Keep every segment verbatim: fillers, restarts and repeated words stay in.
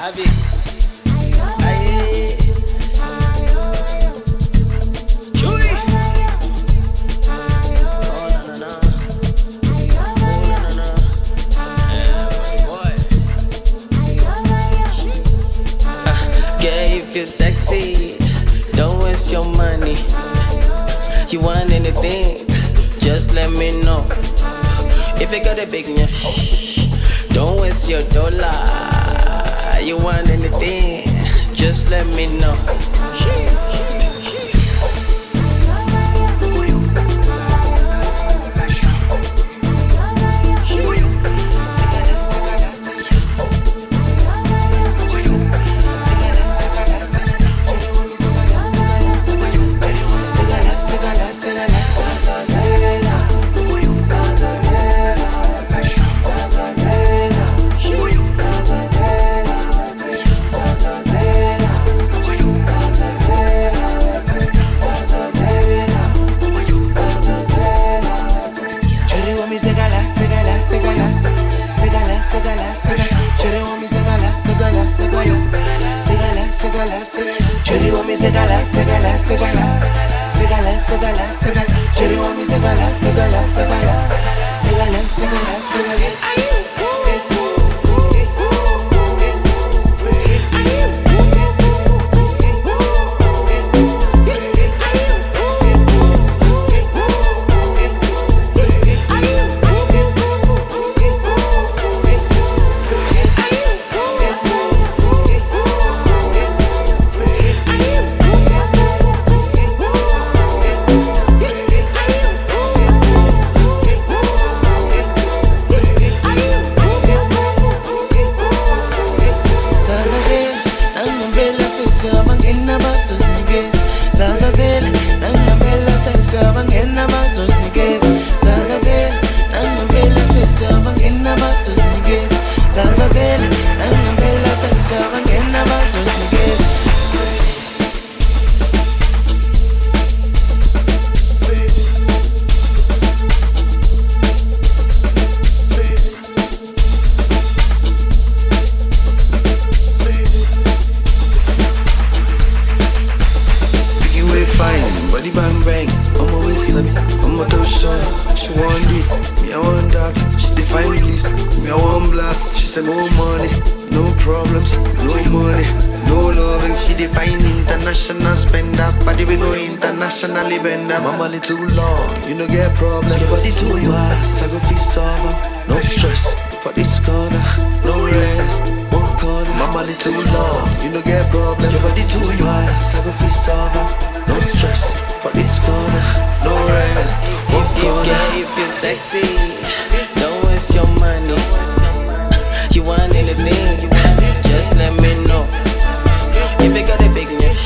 Abi. Aye. Chewy. Oh na na na. Oh na na na. Yeah, boy. Uh, girl, you feel sexy. Don't waste your money. You want anything? Just let me know. If you got a big nya, don't waste your dollar. You want anything? Just let me know. Cherry want me segala, segala, segala, segala, segala, segala. Cherry want me segala, segala, segala, segala, segala, segala. No money, no problems, no money, no loving. She define international spender, body we go internationally bender. My money too long, you no get problem. Your body too fast, I go feast over. No stress for this corner, no rest. One corner, my money too long, you no get problem. Your body too fast, I go feast over. No stress for this corner, no rest. One corner. Girl, you feel sexy. Don't waste your money. You want anything, just let me know. If you got a big neck,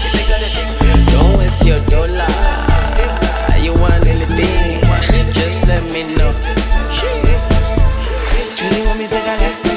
don't waste your dollar. You want anything, just let me know. Cherry want me segala.